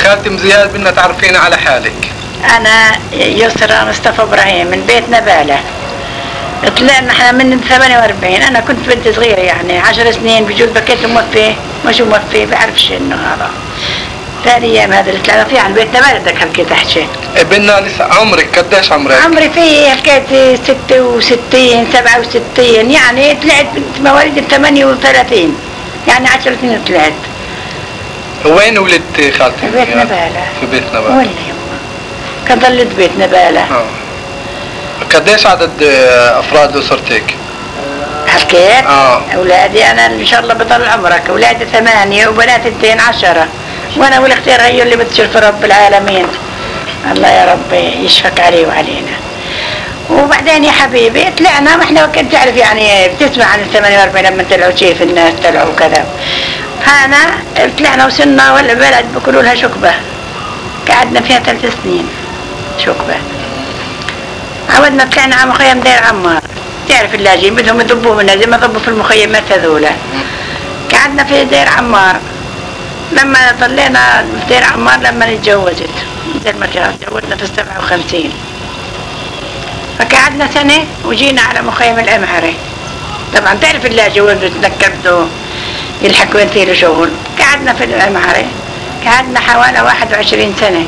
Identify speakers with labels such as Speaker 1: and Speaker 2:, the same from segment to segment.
Speaker 1: خالتي ام زياد بدنا تعرفينا على حالك.
Speaker 2: انا يسرى مصطفى ابراهيم من بيت نباله. طلعنا احنا من 48. انا كنت بنت صغيره يعني 10 سنين، بجوز بكيت موفي مش موفي بعرفش انه هذا ثاني ايام هذا اللي طلعنا فيه عن بيت نباله. بدك حكيت احكي
Speaker 1: بدنا لسه. عمرك قديش عمرك؟
Speaker 2: عمري فيه حكيت 66 67 يعني. طلعت بنت مواليد 38 يعني 10 سنين طلعت.
Speaker 1: وين ولدت خالتي؟
Speaker 2: في بيت نباله.
Speaker 1: في بيت نباله.
Speaker 2: وين يما؟ كان ضلت بيت نباله.
Speaker 1: قديش عدد افراد اسرتك؟
Speaker 2: حكيت؟ اولادي انا ان شاء الله بضل عمرك. اولادي 8 وبنات 2 10. وانا والاختيار هي اللي بتشرف رب العالمين. الله يا رب يشفق عليه وعلينا. وبعدين يا حبيبي طلعنا، ما احنا كنت تعرف يعني بتسمع عن ال 48 لما طلعوا كيف الناس طلعوا وكذا. فانا طلعنا وصلنا ولا بلد بيقولوا لها شقبه. قعدنا فيها 3 سنين شقبه. عودنا طلعنا على مخيم دير عمار. تعرف اللاجئين بدهم يضبوا منا زي ما ضبوا في المخيمات هذولا. قعدنا في دير عمار. لما ضلينا في دير عمار لما اتجوزت زي ما كانت تزوجنا في 57. فقعدنا سنة وجينا على مخيم الأمهري. طبعا تعرف اللاجئ وين بتنكبدوا يلحق وين فيه شغل. قعدنا في الأمهري. قعدنا حوالي 21 سنة.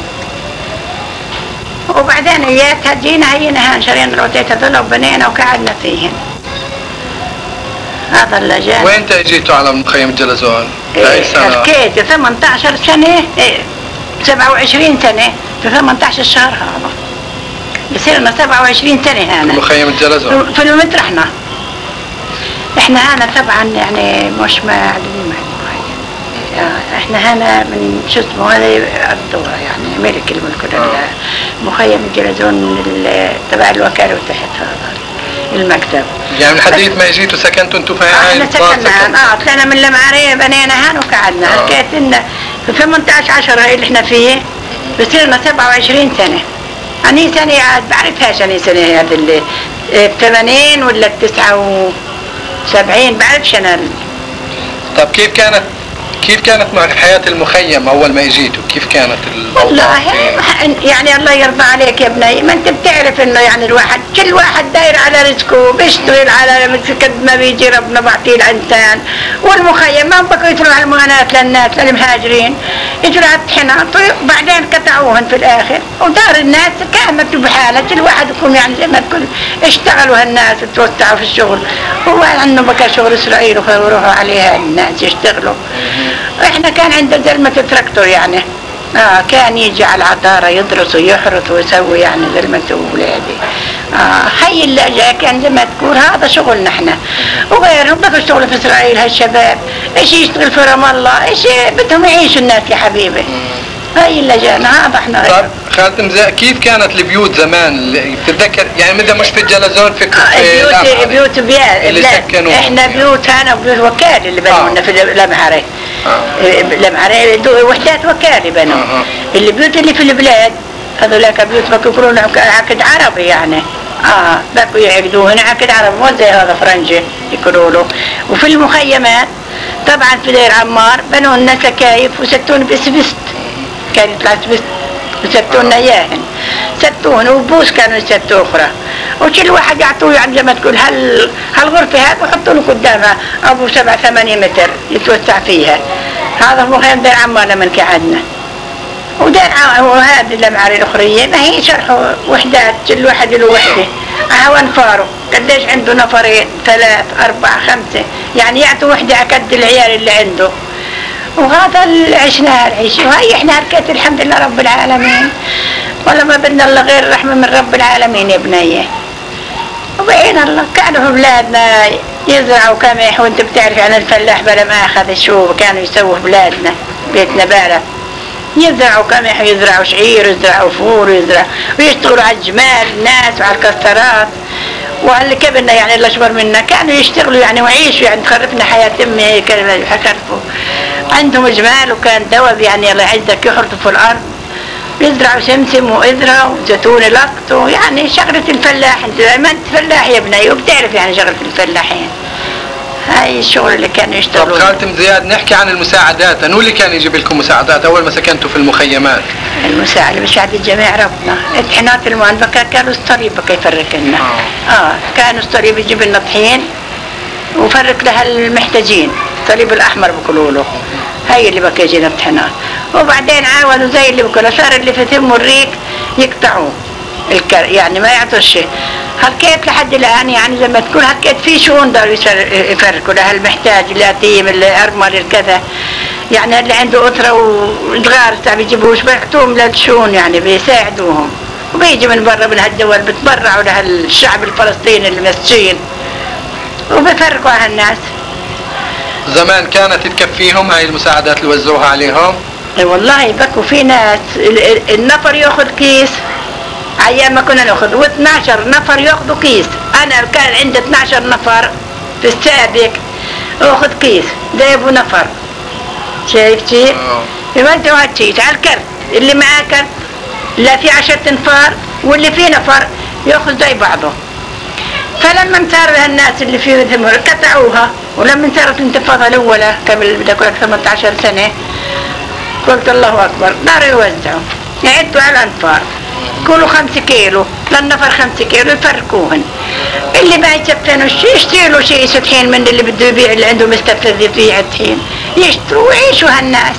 Speaker 2: وبعدين اياتها جينا هينا شرينا العتيت هذول وبنينا وقعدنا فيهن. هذا اللي جاء.
Speaker 1: وين اجيتوا على مخيم الجلزون؟ بأي سنة؟
Speaker 2: حكيت 18 سنة 27 سنة في 18 شهر هذا. بصيرنا 27 سنة هنا.
Speaker 1: في مخيم الجلزون؟
Speaker 2: في المطرحنا. احنا هنا طبعا يعني مش معدومين. احنا هنا من شو اسمه هذا الدورة يعني ملك الملك مخيم الجلزون تبع الوكالة وتحت هذا المكتب.
Speaker 1: يعني من حديث ما اجيتوا سكنتوا انتوا في هاي؟
Speaker 2: احنا سكننا طلعنا من المعارية بنينا هان وقعدنا. حكيت ان في 18/10 هاي اللي احنا فيه بصيرنا 27 سنة. اني سنة عاد بعرفهاش اني سنة هذا اللي 80 ولا 79 بعرفش انا.
Speaker 1: طب كيف كانت معك حياة المخيم أول ما اجيتوا؟ كيف كانت
Speaker 2: والله يعني الله يرضى عليك يا ابني. ما انت بتعرف انه يعني كل واحد داير على رزقه بيشتغل على قد ما بيجي ربنا بعطيه الانسان. والمخيم ما بقوا يدفعوا على المعاناة للناس للمهاجرين يجوا على الطحينات وبعدين قطعوهن في الاخر. ودار الناس كانت بحالها كل واحد يكون يعني زي ما تقول اشتغلوا هالناس توسعوا في الشغل. هو عنه بقى شغل اسرائيل ويروحوا عليها الناس يشتغلوا. احنا كان عندنا زلمة تراكتور يعني كان يجي على العطارة يدرس ويحرث ويسوي يعني زلمة ولادي. هاي اللي كان زي ما تقول هذا شغلنا احنا. وغيرهم بقوا يشتغلوا في اسرائيل هالشباب. ايش يشتغل في رام الله ايش بدهم يعيشوا الناس يا حبيبي. هاي اللي جانا هذا احنا.
Speaker 1: طب خالتي كيف كانت البيوت زمان اللي بتتذكر يعني مثل مش في الجلزون في
Speaker 2: بيوت
Speaker 1: اللي سكنوا
Speaker 2: احنا بيوت هنا وبيوت وكالة اللي بنونا في الامهري. الامهري وحدات وكالة بنوا. البيوت اللي في البلاد هذولاك بيوت بكوا يقولون عقد عربي يعني. بكوا يعقدوهن عقد عربي مو زي هذا فرنجي يقولوا له. وفي المخيمات طبعا في دير عمار بنوا لنا سكايف وستون باسبست. كان يطلع اسبست وستونا اياهن. ستون وبوس كانوا يستوا اخرى. وكل واحد يعطوه يعني زي ما تقول هالغرفة هذه وحطوا له قدامها ابو 7-8 متر يتوسع فيها. هذا مخيم دير عمار لما قعدنا. وهذه الأمعار الأخرية ما هي شرحوا وحدات كل واحد له وحدة. هون فاروق قديش عنده نفرين 3 4 5 يعني يعطوا وحدة أكد العيال اللي عنده. وهذا اللي عشناه العيش. وهي احنا هركت الحمد لله رب العالمين. ولا ما بدنا الله غير الرحمة من رب العالمين يا بنيه. وبعين الله كانوا بلادنا يزرعوا قمح. وانت بتعرف عن الفلاح بلا ما اخذ شو كانوا يسووا بلادنا بيت نباله. يزرعوا قمح ويزرعوا شعير ويزرعوا فول ويشتغلوا على الجمال الناس وعلى الكسرات. واللي كبرنا يعني اللي اشبر منا كانوا يشتغلوا يعني ويعيشوا يعني تخرفنا حياة امي هيك حكرفوا. عندهم جمال وكان دوب يعني الله يعزك يحرثوا في الارض. يزرعوا سمسم وإذرة وزيتون لقط يعني شغلة الفلاح. انت ما انت فلاح يا ابني وبتعرف يعني شغلة الفلاحين. هاي الشغل اللي كانوا
Speaker 1: طب
Speaker 2: يشتغلون.
Speaker 1: خالتم زياد، نحكي عن المساعدات. انو اللي كان يجيب لكم مساعدات اول ما سكنتوا في المخيمات؟
Speaker 2: المساعد مساعد الجميع ربنا. الطحينات المنبكة كانوا الصريبة يفرق لنا. كانوا الصريب يجيب لنا طحين وفرق لها المحتاجين، الصليب الأحمر بيقولوا له، هي اللي بقى يجينا طحينات. وبعدين عاونوا زي اللي بيقولوا صار اللي في تم الريق يقطعوه يعني ما يعطوا شيء. هكيت لحد الآن يعني زي ما تقول هكيت في شؤون داروا يفرقوا لها المحتاج، اليتيم، الأرمل، الكذا. يعني اللي عنده أسرة وصغار بيجيبوش بيعطوهم للشؤون يعني بيساعدوهم. وبيجي من برا من هالدول بتبرعوا لها الشعب الفلسطيني المسكين وبيفرقوا على الناس.
Speaker 1: زمان كانت تكفيهم هاي المساعدات اللي وزعوها عليهم؟
Speaker 2: والله بكوا في ناس النفر ياخذ كيس، ايام ما كنا ناخذ، و12 نفر ياخذوا كيس. انا كان عندي 12 نفر في السابق اخذ كيس، ده ابو نفر. شايفتي؟ ما انت هاتشيت على الكرت اللي معاه كرت، لا في 10 انفار واللي فيه نفر ياخذ زي بعضه. فلما انتهر الناس اللي فيه ثمر قطعوها، ولما انتهرت الانتفاضة الأولى قبل بدك 18 سنة قلت الله أكبر داروا يوزعوا يعدوا على الأنفار، كلوا 5 كيلو للنفر 5 كيلو يفرقوهن. اللي ما يكفينوش يشتروا شيء طحين من اللي بده يبيع، اللي عنده مستفز يبيع الطحين يشتروا ويعيشوا هالناس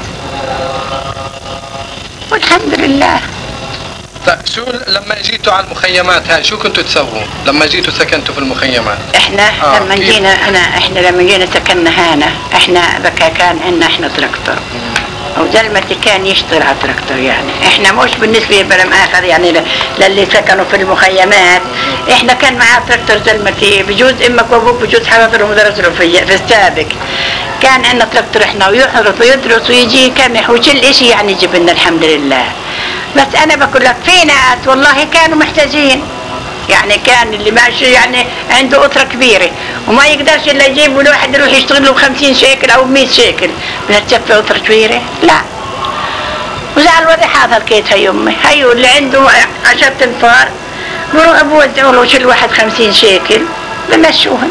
Speaker 2: والحمد لله.
Speaker 1: طيب شو لما جيتوا على المخيمات هاي شو كنتوا تسووا لما جيتوا سكنتوا في المخيمات؟
Speaker 2: احنا لما جينا احنا لما جينا سكننا هنا، احنا بكى كان عندنا احنا تراكتور وزلمتي كان يشتغل على التراكتور. يعني احنا مش بالنسبه لبلم اخر يعني للي سكنوا في المخيمات، احنا كان معاه تراكتور زلمتي بجوز امك وابوك بجوز حضروا ودرسوا في السابق. كان عندنا تراكتور احنا ويحرث ويدرس ويجي يكمح وكل اشي يعني يجيب لنا الحمد لله. بس انا بقول لك في ناس والله كانوا محتاجين، يعني كان اللي ماشي يعني عنده أسرة كبيرة وما يقدرش إلا يجيب الواحد يروح يشتغل له 50 شيكل أو 100 شيكل بدها تكفي أسرة كبيرة؟ لا. وزعل الوضع هذا الكيت هي أمي، هيو اللي عنده 10 انفار بروح بوزعوا له كل واحد 50 شيكل بمشوهن.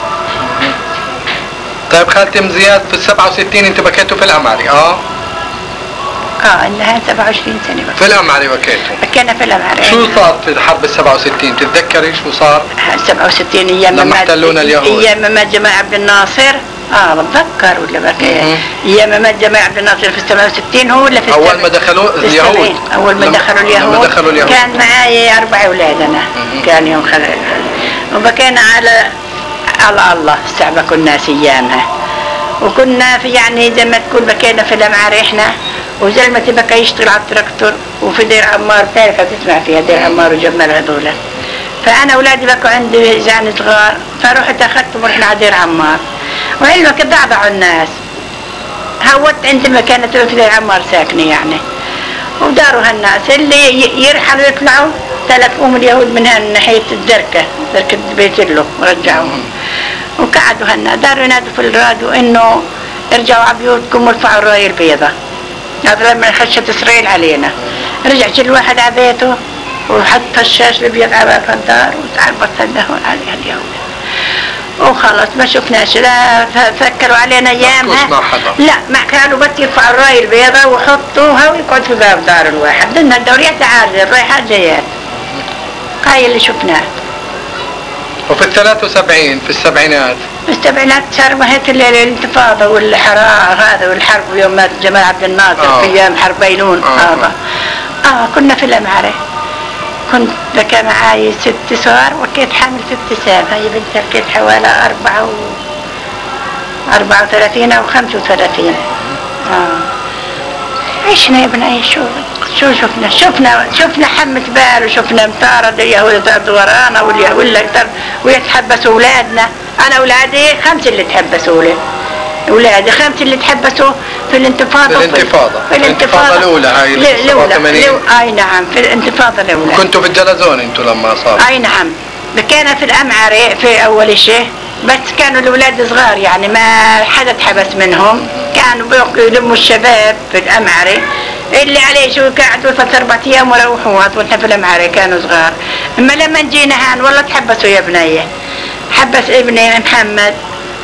Speaker 1: طيب خالتي زياد في ال67 انتوا بكيتوا في الأمعري؟
Speaker 2: انها 27 سنة بقى.
Speaker 1: في الأمعري بكيتوا؟
Speaker 2: بكينا في الأمعري.
Speaker 1: شو صار في حرب ال67 تتذكري شو صار؟
Speaker 2: 67 ايام
Speaker 1: لما احتلونا اليهود،
Speaker 2: ايام ما جماعة عبد الناصر. بتذكر ولا بكي ايام ما جماعة عبد الناصر في 67 هو ولا في
Speaker 1: اول ما دخلوا اليهود؟
Speaker 2: اول ما دخلوا اليهود كان معي 4 اولاد انا. كان يوم وبكينا على الله استعبكوا الناس ايامها، وكنا في يعني زي ما تقول بكينا في الأمعري احنا. وزلمتي بكى يشتغل على التراكتور وفي دير عمار، بتعرفها تسمع فيها دير عمار وجمال هذولا. فأنا أولادي بكوا عندي يعني صغار، فرحت أخذتهم ورحنا على دير عمار. وعلمك ضعضعوا الناس، هوت عندما كانت في دير عمار ساكنة يعني. وداروا هالناس اللي يرحلوا يطلعوا 3 اليهود منها من ناحية دركة بيت له ورجعوهم. وقعدوا هالناس داروا ينادوا في الراديو إنه ارجعوا على بيوتكم وارفعوا الراية البيضاء. هذا لما خشت إسرائيل علينا، رجع كل واحد على بيته وحط الشاش الابيض على باب الدار وتعبط الدهون عليها اليهود. وخلص ما شفناش، لا فكروا علينا ايامها، لا ما كانوا بس يرفعوا الراية البيضاء ويحطوها ويقعد في باب دار الواحد. لأن الدوريات عادية الرايحات جايات. هاي اللي شفناه.
Speaker 1: وفي ال73 في السبعينات؟ في
Speaker 2: السبعينات صار ما هيك الانتفاضة والحراء هذا والحرب يوم مات جمال عبد الناصر في ايام حرب بينون هذا. كنا في الأمعري. كنت بكى معاي 6 صغار وكيت حامل في ابتسام. هاي بنتي كيت حوالي 34 أو 35. عشنا يا ابني. شو شفنا حمة بال وشفنا مطارد اليهود يطردوا ورانا ويتحبسوا اولادنا. انا اولادي 5 اللي تحبسوا لي، اولادي 5 اللي تحبسوا في الانتفاضة.
Speaker 1: في الانتفاضة الأولى هاي
Speaker 2: الأولى. أي نعم في الانتفاضة الأولى.
Speaker 1: كنتوا في الجلزون انتوا لما صار؟
Speaker 2: أي نعم. كان في الأمعري في أول شيء، بس كانوا الأولاد صغار يعني ما حدا تحبس منهم. كانوا يلموا الشباب في الأمعري اللي عليه شو قعدوا 3-4 أيام وروحوا. واحنا في الأمعري كانوا صغار. أما لما جينا هان والله تحبسوا يا بنية. حبس ابني محمد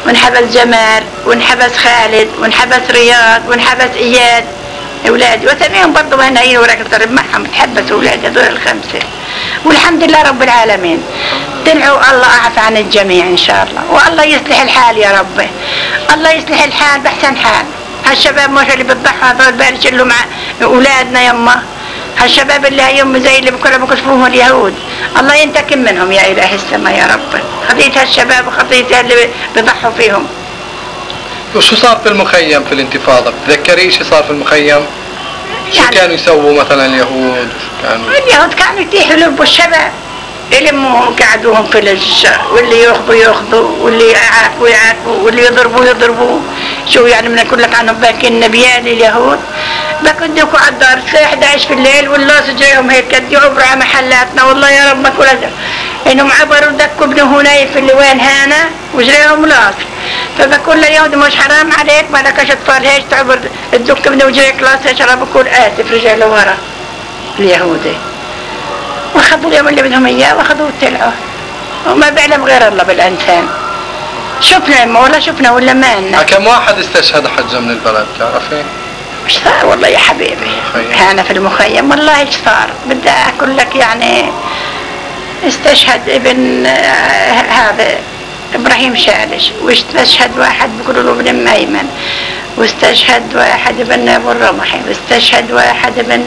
Speaker 2: وانحبس جمال، وانحبس خالد، وانحبس رياض، وانحبس اياد اولادي، واسميهم برضه مهنيين وراك الضرب معهم، تحبسوا اولادي هذول الخمسه. والحمد لله رب العالمين، طلعوا الله اعفى عن الجميع ان شاء الله، والله يصلح الحال يا ربي، الله يصلح الحال باحسن حال. هالشباب مش اللي بتضحوا هذول بالش له مع اولادنا يما، هالشباب اللي هيوم زي اللي كلهم بكشفوهم اليهود، الله ينتقم منهم يا اله السماء يا رب، خطية هالشباب وخطية اللي بيضحوا فيهم.
Speaker 1: وشو صار في المخيم في الانتفاضة؟ بتذكري شو صار في المخيم؟ شو يعني كانوا يسووا مثلا اليهود؟
Speaker 2: اليهود كانوا يتيحوا يلبوا الشباب، يلموا قعدوهم في واللي ياخذوا واللي يعاقبوا واللي يضربوا. شو يعني من اقول لك عنهم باكين نبيان اليهود، بكدوكوا على الدار الساعة 11 في الليل واللاص جايهم هيك قد يعبروا على محلاتنا، والله يا رب ما كل انهم عبروا دكوا ابن هنيف اللي وين هانا وجريهم لاص. فبقول لليهود مش حرام عليك ما لكش اطفال هيك تعبر الدك ابن وجريك لاص هيك، انا بقول اسف رجع لورا اليهودي. واخذوا اليوم اللي بدهم اياه واخذوه وطلعوا، وما بيعلم غير الله بالانسان. شفنا ولا شفنا ولا ما لنا.
Speaker 1: كم واحد استشهد حجة من البلد تعرفي؟
Speaker 2: ايش صار والله يا حبيبي؟ كان في المخيم والله ايش صار؟ بدي اقول لك يعني استشهد ابن هذا ابراهيم شالش، واستشهد واحد بيقولوا له ابن ميمن، واستشهد واحد ابن ابو الرمحي، واستشهد واحد ابن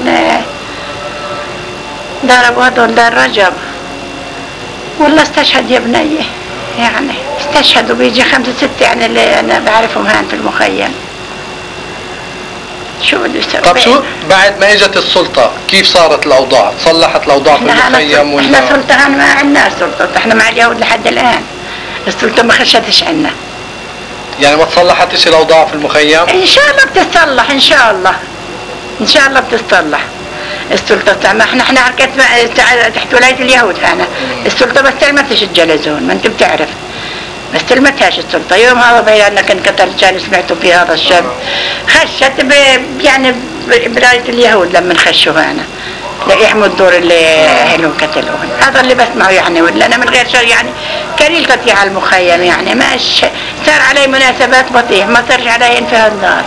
Speaker 2: ضربوا هذول دار رجب. والله استشهد يا بنيه، يعني استشهدوا بيجي 5 6 يعني اللي انا بعرفهم هان في المخيم. شو بده يسوي؟
Speaker 1: طب شو بعد ما اجت السلطة كيف صارت الاوضاع؟ صلحت الاوضاع في المخيم ولا؟
Speaker 2: احنا سلطة هان ما عندنا سلطة، احنا مع اليهود لحد الان. السلطة ما خشتش عنا.
Speaker 1: يعني ما تصلحتش الاوضاع في المخيم؟
Speaker 2: ان شاء الله بتتصلح ان شاء الله. ان شاء الله بتتصلح. السلطة ما احنا حركت تحت ولاية اليهود هنا. السلطة ما استلمتش الجلزون، ما انت بتعرف. ما استلمتهاش السلطة. يوم هذا بيانك انقتل كان سمعتوا في هذا الشاب. خشت يعني براية اليهود لما خشوا هنا. يحموا الدور اللي اهلهم قتلوهم. هذا اللي بسمعه يعني، ولا انا من غير شر يعني قليل قطيع على المخيم يعني، ما صار علي مناسبات بطيء، ما صارش علي انفهاد النار.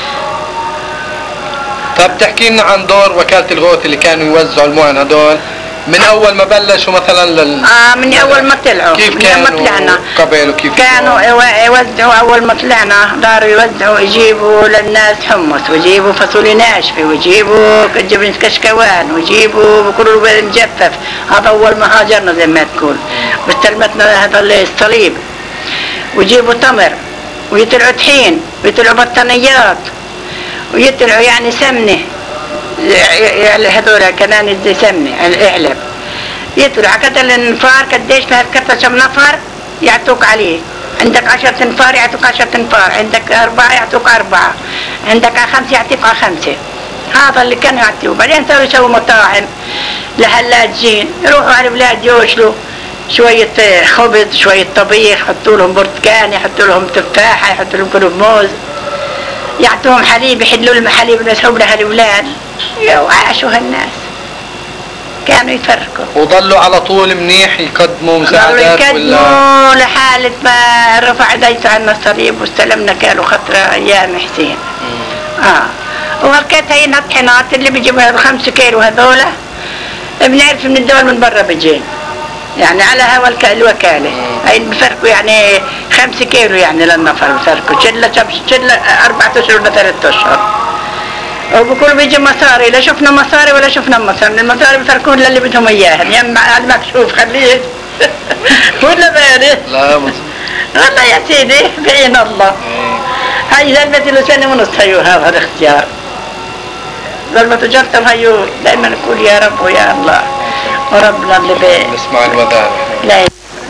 Speaker 1: طب تحكي لنا عن دور وكالة الغوث اللي كانوا يوزعوا المؤن هدول من اول ما بلشوا مثلا
Speaker 2: من اول ما طلعوا،
Speaker 1: كيف كانوا قبل وكيف
Speaker 2: كانوا يوزعوا اول ما طلعنا، داروا يوزعوا يجيبوا للناس حمص، ويجيبوا فاصوليا ناشفه، ويجيبوا جبن كشكوان، ويجيبوا بكل مجفف. هذا اول ما هاجرنا زي ما تقول، واستلمتنا هذا الصليب، ويجيبوا تمر، ويطلعوا طحين، ويطلعوا بطانيات، ويطلعوا يعني سمنه، هذول كمان زي سمنه الاعلب. يطلع كتل النفار قديش ما كتل كم نفر يعطوك عليه. عندك 10 انفار يعطوك 10 انفار، عندك 4 يعطوك 4، عندك 5 يعطيك 5. هذا اللي كانوا يعطيوه. بعدين صاروا يسووا مطاعم لهلاجين، يروحوا على البلاد يوشلوا شوية خبز، شوية طبيخ، يحطوا لهم برتقان، يحطوا لهم تفاحة، يحطوا لهم كلوب موز، يعطوهم حليب، يحلوا لهم حليب يسحبوا لها الأولاد. وعاشوا هالناس كانوا يفرقوا
Speaker 1: وظلوا على طول منيح يقدموا مساعدات
Speaker 2: يقدموا لحالة ما رفع ديته عنا الصليب واستلمنا كانوا خطرة أيام حسين. وهالكات هي الطحينات اللي بيجيبوا 5 كيلو هذولا بنعرف من الدول من برا بيجين يعني على هوا الوكالة. هاي بفرقوا يعني 5 كيلو يعني للنفر بفرقوا، شلة 4 أشهر ولا 3 أشهر. وبقولوا بيجي مصاري، لا شفنا مصاري ولا شفنا مصاري. المصاري بفرقون للي بدهم اياهم، يا على المكشوف خليه ولا بارد.
Speaker 1: لا مصر
Speaker 2: والله يا سيدي بعين الله. هاي زلمتي له 1.5 سنة هيو هذا الاختيار. زلمة جرتم هيو دائما نقول يا رب ويا الله وربنا اللي
Speaker 1: نسمع الوذان.
Speaker 2: لا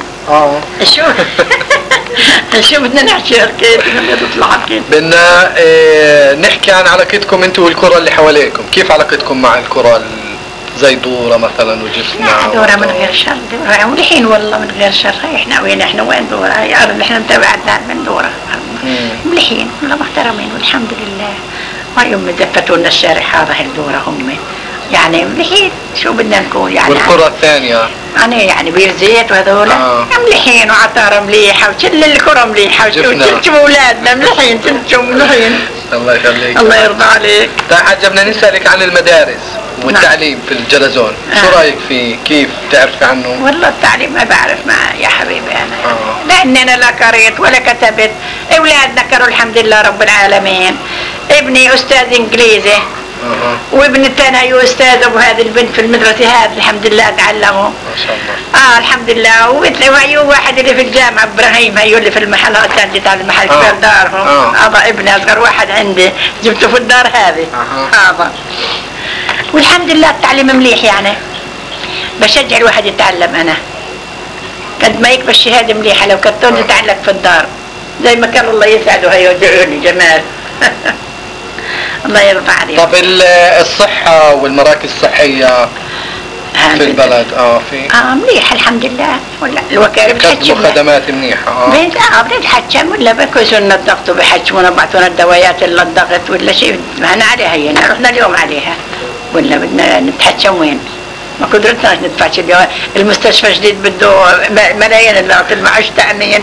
Speaker 2: شو بدنا نحكي كيف بدنا نطلع كيف
Speaker 1: بدنا نحكي عن علاقتكم انتم والقرى اللي حواليكم. كيف علاقتكم مع القرى زي دورة مثلا وجفنا؟
Speaker 2: دورة من غير شر، دورة ولحين والله من غير شر. احنا وين احنا وين دورة؟ هي ارض احنا متابعتنا من دورة ملحين والله محترمين والحمد لله. ما يوم زفتوا لنا الشارع هذا الدورة هم يعني مليحين، شو بدنا نقول يعني.
Speaker 1: والقرى الثانية
Speaker 2: يعني بير زيت وهذول مليحين وعطارة مليحة وكل الكرة مليحة وكل اولادنا مليحين كلهم مليحين.
Speaker 1: الله يخليك.
Speaker 2: الله يرضى عليك.
Speaker 1: طيب حاجة بدنا نسألك عن المدارس والتعليم في الجلزون، شو رأيك فيه؟ كيف تعرفي عنه؟
Speaker 2: والله التعليم ما بعرف يا حبيبي انا. لاني انا لا قريت ولا كتبت. اولادنا كانوا الحمد لله رب العالمين. ابني استاذ انجليزي وابن الثاني استاذ، ابو هذه البنت في المدرسه هذه الحمد لله تعلموا
Speaker 1: ما شاء الله.
Speaker 2: الحمد لله. ومثل واحد اللي في الجامعه ابراهيم هيو اللي في المحلات كان جيت على المحل كبير دارهم. هذا ابني اصغر واحد عندي جبته في الدار هذه. هذا والحمد لله التعليم مليح يعني. بشجع الواحد يتعلم انا قد ما يكبر الشهاده مليحه لو كنتون تتعلق في الدار زي ما كان الله يسعده هيو يدعوني جمال. الله يرضى عليك.
Speaker 1: طب الصحة والمراكز الصحية في البلد في
Speaker 2: مليح الحمد لله. ولا الوكالة بتحجم
Speaker 1: خدمات منيحة.
Speaker 2: بنتحجم ولا بكوزونا الضغط وبحجمونا بعطونا الدوايات اللي الضغط ولا شيء معنا عليها هنا رحنا اليوم عليها ولا بدنا نتحجم وين؟ ما قدرتناش ندفعش اليوم. المستشفى جديد بده ملايين اللي اعطي المعاش تأمين.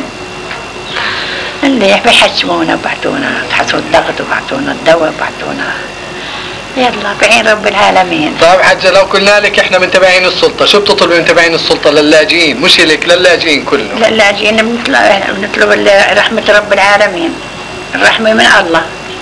Speaker 2: اللي بيحجمونا بعتونا فحصوا الضغط وبعتونا الدواء وبعتونا يلا بعين رب العالمين.
Speaker 1: طيب حاجة لو قلنا لك احنا من تبعين السلطة، شو بتطلبي من تبعين السلطة للاجئين؟ مش لك للاجئين كلهم.
Speaker 2: للاجئين بنطلب رحمة رب العالمين، الرحمة من الله.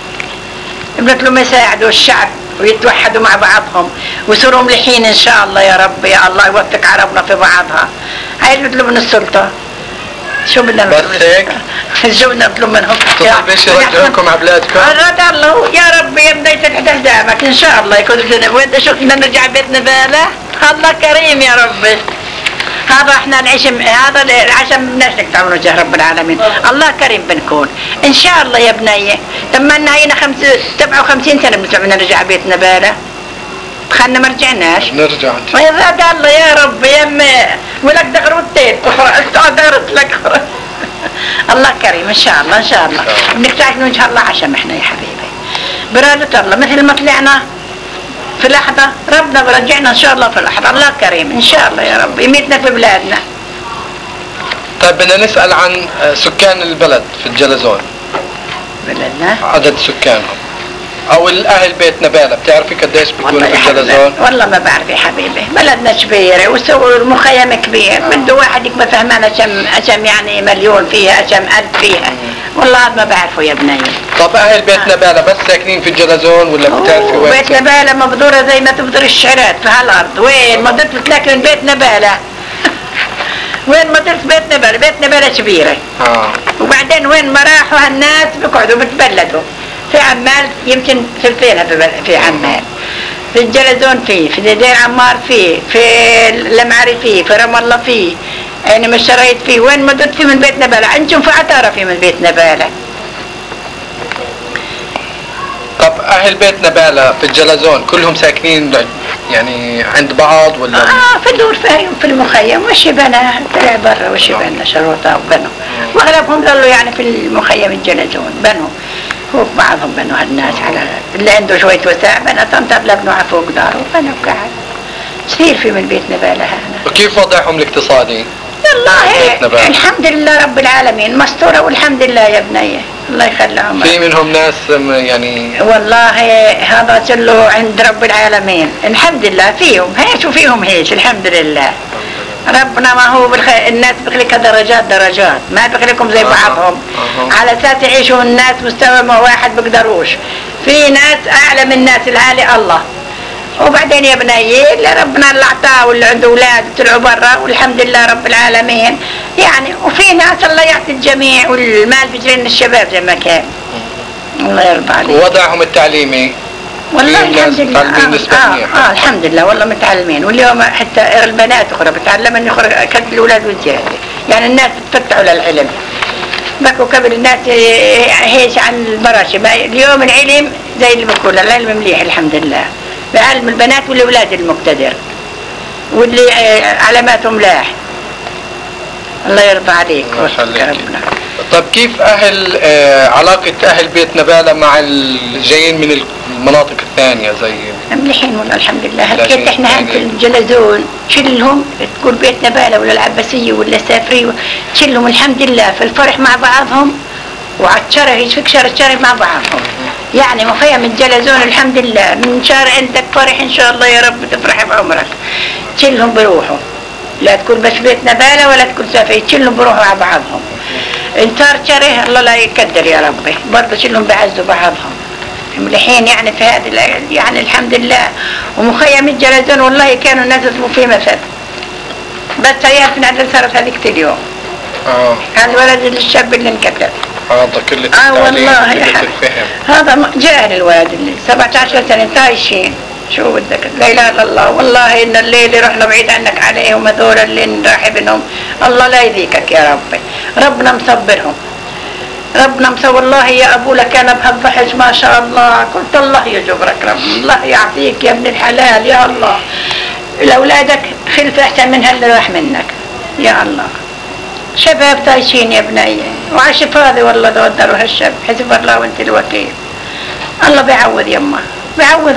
Speaker 2: بنطلب يساعدوا الشعب ويتوحدوا مع بعضهم ويصيروا مليحين ان شاء الله يا رب. يا الله يوفق عربنا في بعضها. هاي اللي بنطلب من السلطة. شو بدنا نطلب؟
Speaker 1: بس هيك؟
Speaker 2: شو بدنا نطلب منهم؟
Speaker 1: تطلبيش يرجعوكم على بلادكم؟
Speaker 2: رد الله يا رب يبدا تحت قدامك ان شاء الله يكون وين شو بدنا نرجع بيتنا باله؟ الله كريم يا ربي. هذا احنا نعيش هذا عشان بدناش نقطع من وجه رب العالمين. الله كريم بنكون ان شاء الله يا بنيه. تمنا هينا 57 سنه بدنا نرجع بيتنا باله. خلنا ما رجعناش
Speaker 1: نرجع.
Speaker 2: ويرضى الله يا رب يا امي ولك دغروتين دغرت لك. الله كريم ان شاء الله ان شاء الله. بنقطعش من وجه الله عشان احنا يا حبيبي برادة الله مثل ما طلعنا في لحظة ربنا برجعنا ان شاء الله في لحظة. الله كريم ان شاء الله يا رب يميتنا في بلادنا.
Speaker 1: طيب بدنا نسأل عن سكان البلد في الجلزون.
Speaker 2: بلدنا
Speaker 1: عدد سكانهم او الاهل بيت نبالة بتعرفي قديش بيكونوا في الجلزون؟
Speaker 2: والله ما بعرف يا حبيبي. بلدنا كبيرة والمخيم كبير بده واحد يكون فهمان أشم يعني مليون فيها أشم 1000 فيها. والله ما بعرفه يا بني.
Speaker 1: طب اهل بيت نبالة بس ساكنين في الجلزون ولا بتعرفي وين؟
Speaker 2: بيت نبالة مبذورة زي ما تبذر الشعرات في هالارض. وين ما ضلت بتلاقي بيت نبالة. وين ما ضلت بيت نبالة. بيت نبالة كبيرة. وبعدين وين ما راحوا هالناس بيقعدوا بتبلدوا. في عمال يمكن ثلثينها في عمال. في الجلزون في دير عمار في المعري في رام الله في يعني مش شريت فيه. وين ما دت في من بيت نبالة. عندكم في عطارة في من بيت نبالة.
Speaker 1: طب اهل بيت نبالة في الجلزون كلهم ساكنين يعني عند بعض ولا؟
Speaker 2: في دور فيهم في المخيم وش بنا طلع برا وش بنا شروطة وبنوا واغلبهم ظلوا يعني في المخيم الجلزون بنوا فوق بعضهم. بنوا هالناس على اللي عنده شوية وسع بنا تنطر لبنوا على فوق داره وبنوا قاعد كثير في من بيت نبالة هنا.
Speaker 1: وكيف وضعهم الاقتصادي؟
Speaker 2: والله الحمد لله رب العالمين مستورة والحمد لله يا بنية. الله يخليهم.
Speaker 1: في منهم ناس يعني
Speaker 2: والله هذا كله عند رب العالمين الحمد لله. فيهم هيش وفيهم هيش الحمد لله. ربنا ما هو الناس بخلقها درجات ما بخلقهم زي بعضهم على اساس يعيشوا الناس مستوى واحد بيقدروش. في ناس اعلى من الناس العالي الله. وبعدين يا بني اللي ربنا اللي اعطاه واللي عنده اولاد طلعوا برا والحمد لله رب العالمين يعني. وفي ناس الله يعطي الجميع والمال في جرين الشباب زي ما كان. الله يرضى عليك.
Speaker 1: ووضعهم التعليمي
Speaker 2: والله الحمد لله. الحمد لله والله متعلمين. واليوم حتى البنات اخرى بتعلمن اخرى كانت الاولاد والزيادة يعني الناس بتفتحوا للعلم. بكوا قبل الناس هيش عن البراشة. اليوم العلم زي اللي بقول العلم مليح الحمد لله. بعلم البنات والاولاد المقتدر واللي علاماتهم ملاح. الله يرضى عليك.
Speaker 1: ربنا. طب كيف اهل علاقة اهل بيت نبالة مع الجايين من المناطق الثانية زي
Speaker 2: مليحين والله الحمد لله.
Speaker 1: لا
Speaker 2: هلكيت
Speaker 1: شيء
Speaker 2: احنا
Speaker 1: يعني.
Speaker 2: هنت الجلزون شلهم تقول بيت نبالة ولا العباسية ولا السافرية شلهم الحمد لله في الفرح مع بعضهم وعالشرف يشفك شرف مع بعضهم. يعني مخيم الجلزون الحمد لله من شهر عندك فرح ان شاء الله يا رب تفرح بعمرك. شلهم بروحوا لا تكون بس بيت نبالة ولا تكون سافرية شلهم بروحوا مع بعضهم. ان صار شره الله لا يقدر يا ربي برضه شلهم بعزوا بعضهم. مليحين يعني في هذه يعني الحمد لله. ومخيم الجلزون والله كانوا الناس يصبوا فيه مثل بس هي في نادي صارت هذيك اليوم. هذا الولد الشاب اللي انقتل.
Speaker 1: هذا كل
Speaker 2: والله يا حبيبي هذا جاهل الولد اللي 17 سنة طايشين. شو بدك لا اله الا الله. والله ان الليل رحنا بعيد عنك عليهم هذول اللي نراحبهم الله لا يذيكك يا ربي. ربنا مصبرهم ربنا مصور. والله يا ابو لك انا بهالضحك ما شاء الله قلت الله يجبرك رب الله يعطيك يا ابن الحلال يا الله. لاولادك خلف احسن من هاللي راح منك يا الله. شباب طايشين يا بني وعاش فاضي والله تقدروا هالشب حسب الله وانت الوكيل. الله بيعوض يما بيعوض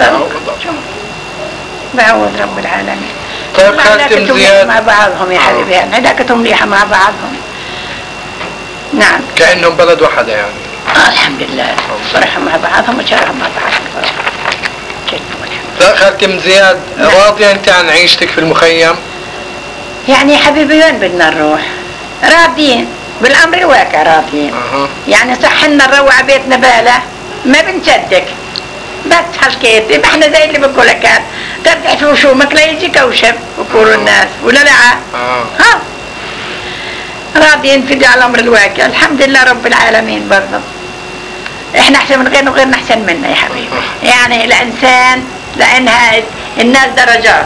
Speaker 2: بيعوض رب العالمين.
Speaker 1: طيب خالتم زياد
Speaker 2: مع بعضهم يا حبيبي علاقتهم مليحة مع بعضهم. نعم
Speaker 1: كأنهم بلد واحدة يعني.
Speaker 2: الحمد لله فرحوا مع بعضهم وشرحوا مع بعضهم.
Speaker 1: لا خالتم زياد راضية انت عن عيشتك في المخيم؟
Speaker 2: يعني يا حبيبي وين بدنا نروح؟ راضيين بالامر الواقع راضيين. يعني صح لنا نروع على بيت نبالة ما بنصدق بس حكيت يبقى احنا زي اللي بقول لك ترجع في وشومك لا يجي كوشب وكوروا الناس ولا لا. ها راضيين في على الامر الواقع الحمد لله رب العالمين. برضه احنا احسن من غيرنا وغيرنا احسن منا يا حبيبي. يعني الانسان لانها الناس درجات.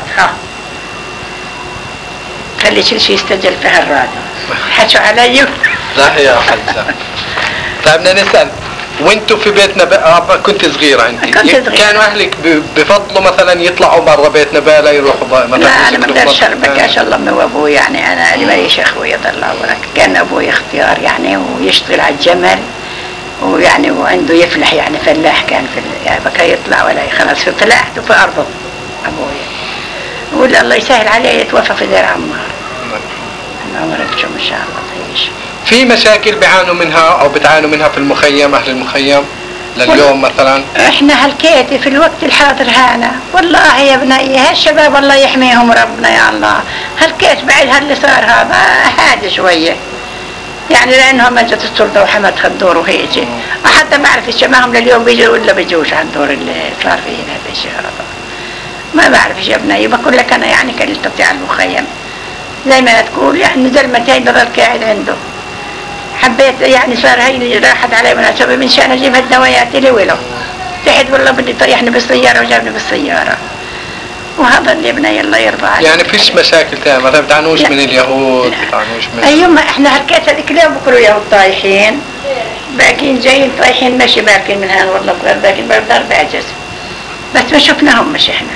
Speaker 2: خلي كل شيء يستجل في هالراديو حكوا علي.
Speaker 1: لا يا حلسة. طيب بدنا نسأل وانتوا في بيتنا كنت صغيرة انت
Speaker 2: كنت صغيرة.
Speaker 1: كانوا اهلك بفضلوا مثلا يطلعوا برا بيت نبالة يروحوا مثلا؟
Speaker 2: لا انا ما اقدرش اربك ما شاء الله من ابوي يعني انا اللي ماليش اخوي يضل عمرك. كان ابوي اختيار يعني ويشتغل على الجمل ويعني وعنده يفلح يعني فلاح كان في يعني بكى يطلع ولا خلاص في فلاحته في ارضه ابوي. ولا الله يسهل عليه يتوفى في دير عمار. عمرك شو ان شاء الله تعيش.
Speaker 1: في مشاكل بيعانوا منها او بتعانوا منها في المخيم اهل المخيم لليوم مثلا؟ احنا
Speaker 2: هالكيتي في الوقت الحاضر هانا والله يا بني هالشباب الله يحميهم ربنا يا الله. هالكيت بعد هاللي صار هذا هادي شويه يعني لانهم اجت السلطه وحمد خدور وهيجي حتى ما اعرف الشباب لليوم بيجوا ولا بيجوش على الدور اللي صار فيه هذا الشيء هذا. ما بعرف يا بني بقول لك انا يعني كان استطيع المخيم زي ما تقول يعني زلمتين بضل قاعد عنده. حبيت يعني صار هي راحت علي مناسبة من شان اجيب هالدوايات اللي ولو تحت والله بدي طيحني بالسيارة وجابني بالسيارة وهذا اللي ابني الله يرضى عليه.
Speaker 1: يعني فيش مشاكل ثانية مثلا بتعانوش من اليهود بتعانوش من
Speaker 2: ايوه احنا هالكيت هذيك اليوم بكروا يهود طايحين باقيين جايين طايحين ماشي باقين من هان والله بغير باقين بقدر بعجز بس ما شفناهم مش احنا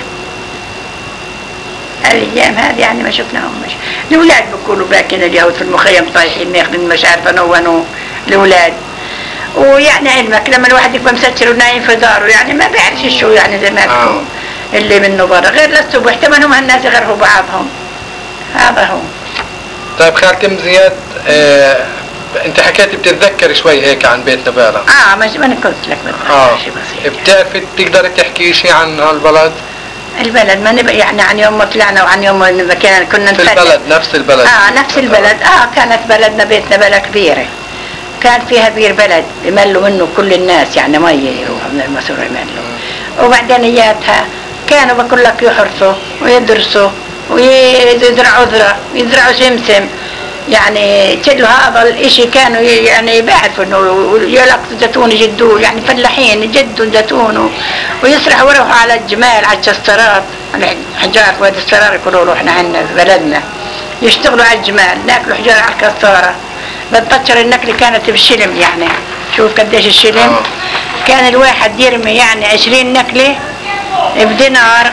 Speaker 2: الايام هذه يعني ما شفناهم مش. الاولاد بيقولوا باكين اليهود في المخيم طايحين ناخذين مش عارفه نونوا الاولاد. ويعني علمك لما الواحد يكون مسكر ونايم في داره يعني ما بيعرفش شو يعني زي ما تكون اللي منه برا غير للصبح تمنهم هالناس يغرفوا بعضهم. هذا هو.
Speaker 1: طيب خالتم زياد انت حكيتي بتتذكر شوي هيك عن بيت نبالة.
Speaker 2: ما انا قلت لك
Speaker 1: شيء بسيط. بتعرفي تقدري تحكي شيء عن هالبلد؟
Speaker 2: البلد ما نبقى يعني عن يوم ما طلعنا وعن يوم ما كنا
Speaker 1: في البلد نفس البلد.
Speaker 2: نفس البلد. كانت بلدنا بيت نبالة كبيرة كان فيها بير بلد يملوا منه كل الناس يعني مية يروحوا من المسور يملوا. وبعدين اياتها كانوا بقول لك يحرثوا ويدرسوا ويزرعوا ذرة ويزرعوا سمسم يعني كل هذا الاشي كانوا يعني بيعرفوا انه يلقطوا زيتون يجدوه يعني فلاحين يجدوا زيتون ويسرحوا ويروحوا على الجمال على الشسترات الحجار وادي السرار يقولوا له احنا عندنا في بلدنا يشتغلوا على الجمال ناكلوا حجار على الكسارة. بتذكر النكلة كانت بالشلم يعني شوف قديش الشلم. كان الواحد يرمي يعني 20 نكلة بدينار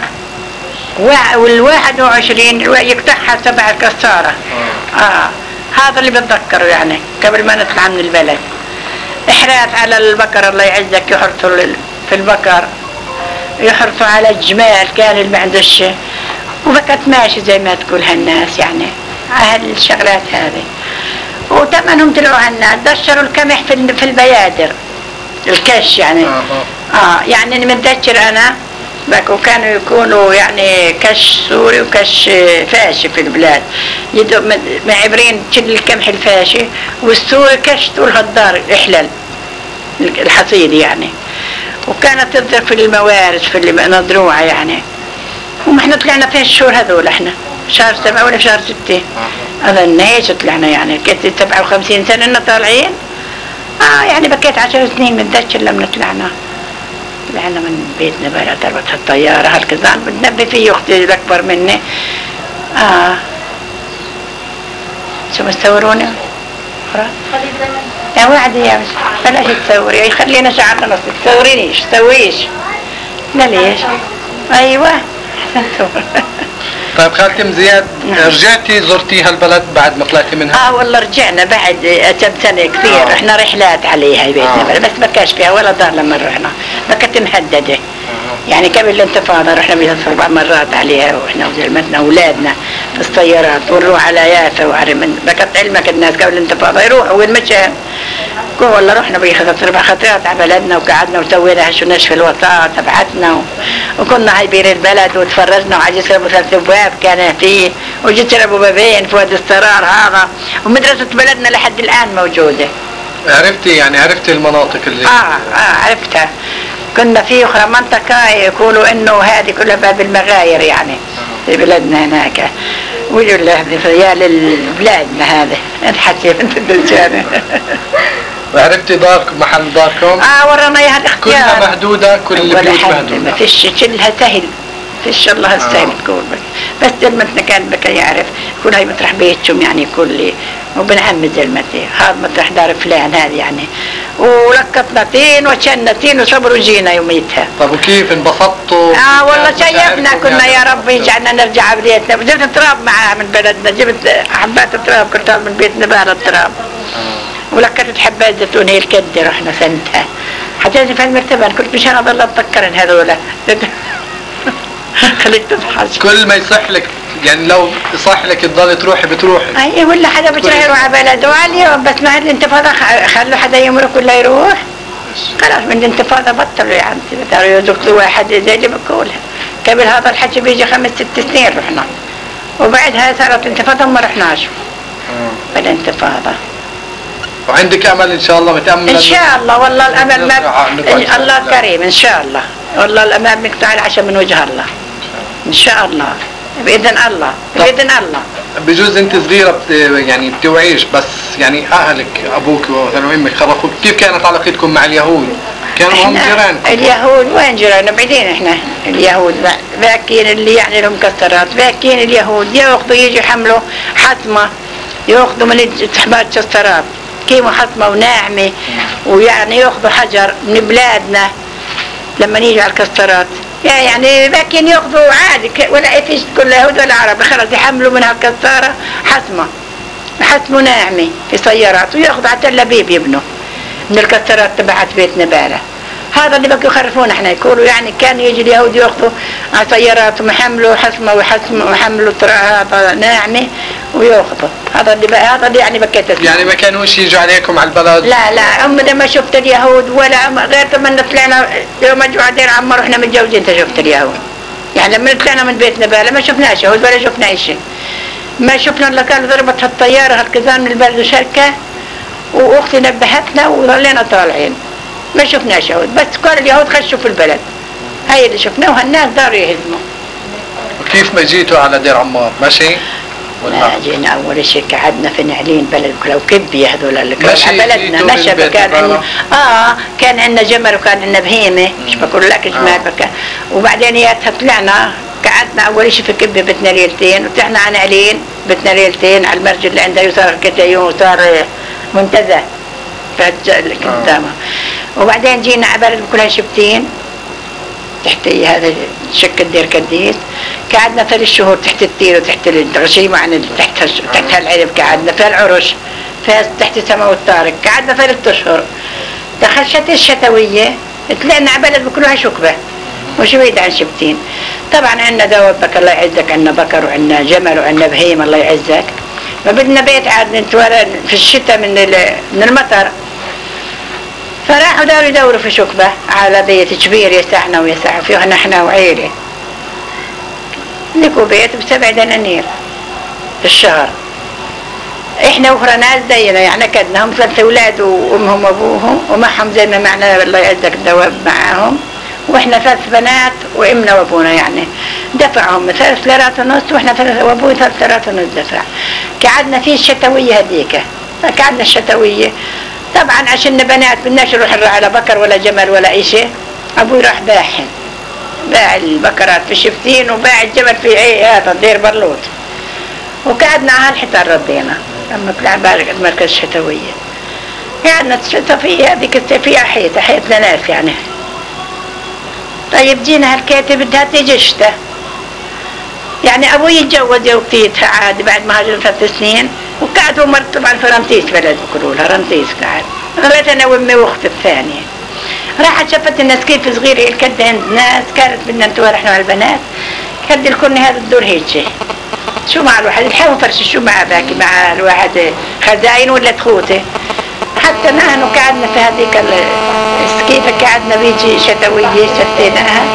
Speaker 2: وال21 يقطعها 7 الكسارة. هذا اللي بتذكره يعني قبل ما نطلع من البلد. إحراث على البقر الله يعزك، يحرثوا في البقر، يحرثوا على الجمال، كان اللي ما عندوش، وبكت ماشي زي ما تقول هالناس يعني على الشغلات هذه. وتمنهم طلعوا هالناس دشروا القمح في البيادر، الكش يعني. يعني متذكر أنا وكانوا يكونوا يعني كش سوري وكش فاشي في البلاد، معبرين كل القمح الفاشي، والسوري كش طول هالدار الإحلال الحصيد يعني. وكانت تضرب في الموارد في اللي نضروعة يعني. وما احنا طلعنا في الشهور هذول، احنا شهر 7 ولا شهر 6 اظن هيك طلعنا يعني. كنت 57 سنة إننا طالعين. يعني بكيت 10 سنين متذكر لما طلعنا من بيتنا بقى ضربت الطيارة هالكذا. بتنبي فيه أختي الأكبر مني. شو مستوروني؟ يا وعدي يا بس بلاش تصوري، خلينا شعرنا نص تصورينيش تسويش. لا ليش؟ أيوة
Speaker 1: طيب خالتي زياد، رجعتي زرتي هالبلد بعد ما طلعتي منها؟
Speaker 2: والله رجعنا بعد كم سنة كثير. احنا رحلات عليها بيتنا بس ما كاش فيها ولا دار لما رحنا، ما كانت مهددة. يعني قبل الانتفاضة رحنا بيها 4 مرات عليها، واحنا وزلمتنا واولادنا في السيارات، ونروح على يافا وعرمن. بكت علمك الناس قبل الانتفاضة يروحوا وين مشى. والله رحنا بيها 4 خطيرات على بلدنا، وقعدنا وسوينا شو نشف الوطاء تبعتنا، وكنا عايبين البلد وتفرجنا وعلى جسر ابو 3 ابواب كان فيه، وجسر ابو بابين في وادي السرار هذا، ومدرسة بلدنا لحد الان موجودة.
Speaker 1: عرفتي المناطق اللي
Speaker 2: عرفتها. كنا في اخرى منطقة يقولوا انه هذه كلها باب المغاير يعني في بلدنا هناك، ويقول له يا للبلادنا هذا نحكي بنت الدجانة.
Speaker 1: وعرفتي داركم محل داركم؟
Speaker 2: ورانا اياها الاختيار.
Speaker 1: كلها مهدودة، كل البيوت مهدودة،
Speaker 2: ما فيش كلها سهل، فيش الله السهل تقول بس زلمتنا كان بك يعرف يكون هاي مطرح بيتهم يعني كل، وبن عم زلمتي هذا مطرح دار فلان هذه يعني، ولقطنا طين وشنا طين وصبروا جينا يوميتها.
Speaker 1: طب وكيف انبسطتوا؟
Speaker 2: والله شيفنا كنا يا رب يجعلنا نرجع بليتنا. جبت تراب معاها من بلدنا، جبت حبات تراب كنت من بيتنا بها التراب. ولقيت حبات زيتون هي الكدة رحنا سنتها حجازي في المرتبة. كنت مشان اضل اتذكرن هذولا خليك تضحك.
Speaker 1: كل ما يصح لك يعني، لو يصح لك تضلي تروحي بتروحي.
Speaker 2: اي ولا حدا بده يروح على بلده اليوم، بس ما الانتفاضة خلوا حدا يمرق ولا يروح. خلاص من الانتفاضة بطلوا يعني بدأوا يزقوا واحد زي اللي بقولها. قبل هذا الحكي بيجي 5 6 سنين رحنا، وبعدها صارت الانتفاضة وما رحناش بالانتفاضة.
Speaker 1: وعندك امل ان شاء الله؟ متأمل
Speaker 2: ان شاء الله والله الامل ما الله كريم ان شاء الله. والله الامام بنقطع العشاء من وجه الله ان شاء الله باذن الله باذن الله.
Speaker 1: بجوز انت صغيره يعني بتوعيش، بس يعني اهلك ابوك وامك خرفوك، كيف كانت علاقتكم مع اليهود؟ كانوا هم جيرانكم؟ اليهود
Speaker 2: وين جيراننا؟ بعيدين احنا. اليهود باكين اللي يعني لهم مكسرات، باكين اليهود ياخذوا يجي يحملوا حطمه، ياخذوا من حبات كسرات كيمو حطمه وناعمه، ويعني ياخذوا حجر من بلادنا لما يجوا على الكسرات. يعني باكين ياخذوا عادي ولا فيش كل يهود ولا عرب، خلاص يحملوا منها الكساره حتمه ناعمه في سيارات، وياخذوا على تل ابيب يبنوا من الكسرات تبعت بيتنا باله. هذا اللي بقوا يخرفون احنا يقولوا يعني كان يجي اليهود ياخذوا على سياراتهم يحملوا حسمه ويحملوا هذا ناعمه وياخذوا. هذا اللي يعني بكيت اسمه.
Speaker 1: يعني ما كانوش يجوا عليكم على البلد؟
Speaker 2: لا عمري ما شفت اليهود ولا غير لما طلعنا يوم اجوا عندنا عمر واحنا متجوزين شفت اليهود. يعني لما طلعنا من بيتنا باله ما شفناش يهود ولا شفنا اي شيء. ما شفنا الا كان ضربت الطياره هالكذا من البلد وشركه، واختي نبهتنا وظلينا طالعين ما شفناش يهود، بس كل اليهود خشوا في البلد. هاي اللي شفناه، وهالناس داروا يهزموا.
Speaker 1: وكيف ما جيتوا على دير عمار؟ ماشي؟
Speaker 2: لا جينا اول شيء قعدنا في نعلين بلد لو كبي هذول اللي كانوا على بلدنا مشى. كان عندنا كان عندنا جمل وكان عندنا بهيمه، مش بقول لك جمال بكى. وبعدين ياتها طلعنا قعدنا اول شيء في كبي بتنا ليلتين، وطلعنا على نعلين بتنا ليلتين على المرج اللي عنده يصار كتايون وصار منتزه اللي قدامه. وبعدين جينا على بلد كلها شبتين تحت هذا شك الدير كديس. قعدنا 3 شهور تحت التير وتحت الغشيمة عن تحت هالعلب، قعدنا في العرش فاز تحت سماء الطارق. قعدنا 3 أشهر. دخلت الشتوية طلعنا على بلد بكلها شكبة مش بعيد عن شبتين. طبعا عندنا دوابك الله يعزك، عندنا بكر وعندنا جمل وعندنا بهيم الله يعزك. ما بدنا بيت عاد نتورى في الشتاء من المطر، فراحوا داروا يدوروا في شكبة على بيت كبير يسعنا ويسع فيه نحن وعيلة. لقوا بيت ب7 دنانير في الشهر. احنا وفرا ناس زينا يعني كدنا هم 3 أولاد وامهم وابوهم ومعهم زي ما معنا الله يعزك الدواب معاهم، واحنا 3 بنات وامنا وابونا يعني دفعهم 3 ليرات ونص واحنا 3 وابوي 3 ليرات ونص دفع. قعدنا في الشتوية هذيك، فقعدنا الشتوية طبعا عشان بنات بدناش نروح نراعي على بكر ولا جمل ولا اشي. ابوي راح باحن باع البكرات في شفتين وباع الجمل في هذا دير برلوط، وقعدنا على الحيطان ردينا لما طلع بالغ المركز الشتوية. قعدنا الشتوية هذيك فيها حيط لناس يعني. طيب جينا هالكاتب بدها تيجي الشتاء، يعني ابوي يتجوز يوقيتها عادي بعد ما هاجر 3 سنين، وقعد ومرت طبعا في رمسيس بلد بيقولوا لها رمسيس. قعد غليت انا وامي واختي الثانيه. راحت شافت الناس كيف صغيره الكد عند ناس، كانت بدنا نتورى احنا البنات كد الكل هذا الدور هيك شو مع الواحد الحيوان فرش شو مع باكي مع الواحد خزاين ولا تخوته. حتى نحن قعدنا في هذيك السكيفه قعدنا بيجي شتويه شتيناها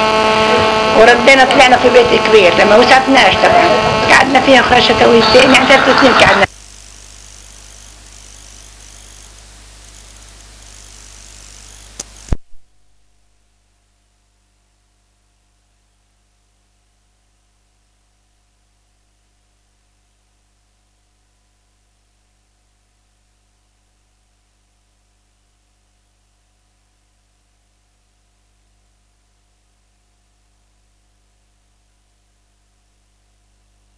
Speaker 2: وردينا طلعنا في بيت كبير لما وسعتناش طبعا. قعدنا فيها شتويتين يعني 3 سنين قعدنا